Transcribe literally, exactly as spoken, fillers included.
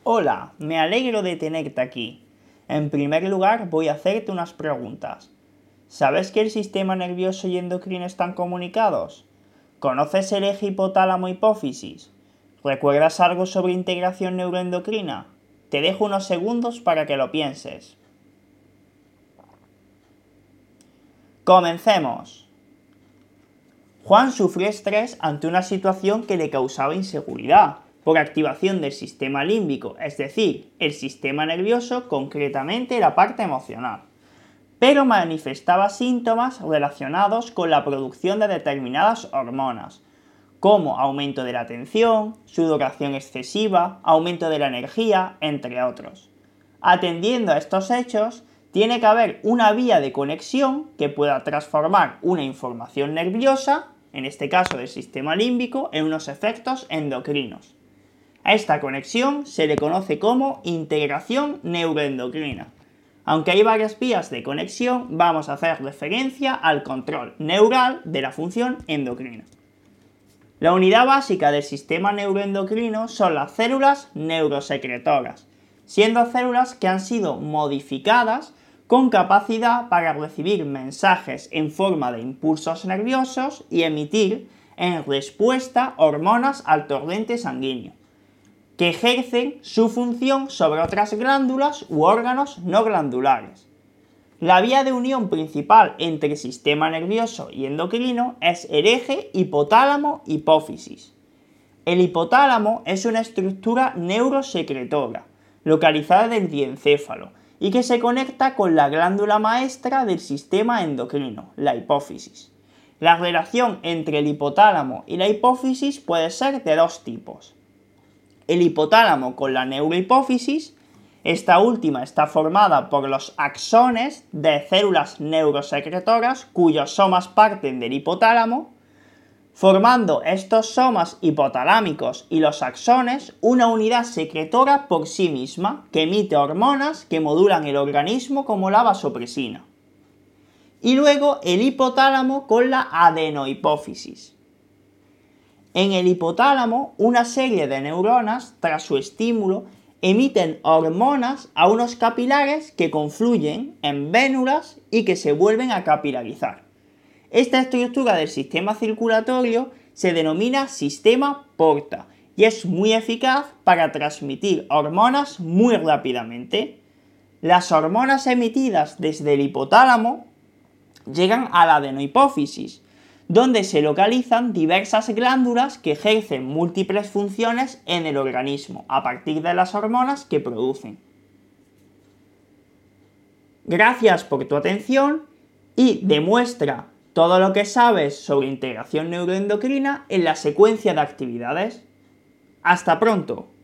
Hola, me alegro de tenerte aquí. En primer lugar, voy a hacerte unas preguntas. ¿Sabes que el sistema nervioso y endocrino están comunicados? ¿Conoces el eje hipotálamo-hipófisis? ¿Recuerdas algo sobre integración neuroendocrina? Te dejo unos segundos para que lo pienses. ¡Comencemos! Juan sufrió estrés ante una situación que le causaba inseguridad, por activación del sistema límbico, es decir, el sistema nervioso, concretamente la parte emocional, pero manifestaba síntomas relacionados con la producción de determinadas hormonas, como aumento de la tensión, sudoración excesiva, aumento de la energía, entre otros. Atendiendo a estos hechos, tiene que haber una vía de conexión que pueda transformar una información nerviosa, en este caso del sistema límbico, en unos efectos endocrinos. A esta conexión se le conoce como integración neuroendocrina. Aunque hay varias vías de conexión, vamos a hacer referencia al control neural de la función endocrina. La unidad básica del sistema neuroendocrino son las células neurosecretoras, siendo células que han sido modificadas con capacidad para recibir mensajes en forma de impulsos nerviosos y emitir en respuesta hormonas al torrente sanguíneo, que ejercen su función sobre otras glándulas u órganos no glandulares. La vía de unión principal entre sistema nervioso y endocrino es el eje hipotálamo-hipófisis. El hipotálamo es una estructura neurosecretora, localizada del diencéfalo, y que se conecta con la glándula maestra del sistema endocrino, la hipófisis. La relación entre el hipotálamo y la hipófisis puede ser de dos tipos. El hipotálamo con la neurohipófisis, esta última está formada por los axones de células neurosecretoras cuyos somas parten del hipotálamo, formando estos somas hipotalámicos y los axones una unidad secretora por sí misma que emite hormonas que modulan el organismo como la vasopresina. Y luego el hipotálamo con la adenohipófisis. En el hipotálamo, una serie de neuronas, tras su estímulo, emiten hormonas a unos capilares que confluyen en vénulas y que se vuelven a capilarizar. Esta estructura del sistema circulatorio se denomina sistema porta y es muy eficaz para transmitir hormonas muy rápidamente. Las hormonas emitidas desde el hipotálamo llegan a la adenohipófisis, donde se localizan diversas glándulas que ejercen múltiples funciones en el organismo a partir de las hormonas que producen. Gracias por tu atención y demuestra todo lo que sabes sobre integración neuroendocrina en la secuencia de actividades. ¡Hasta pronto!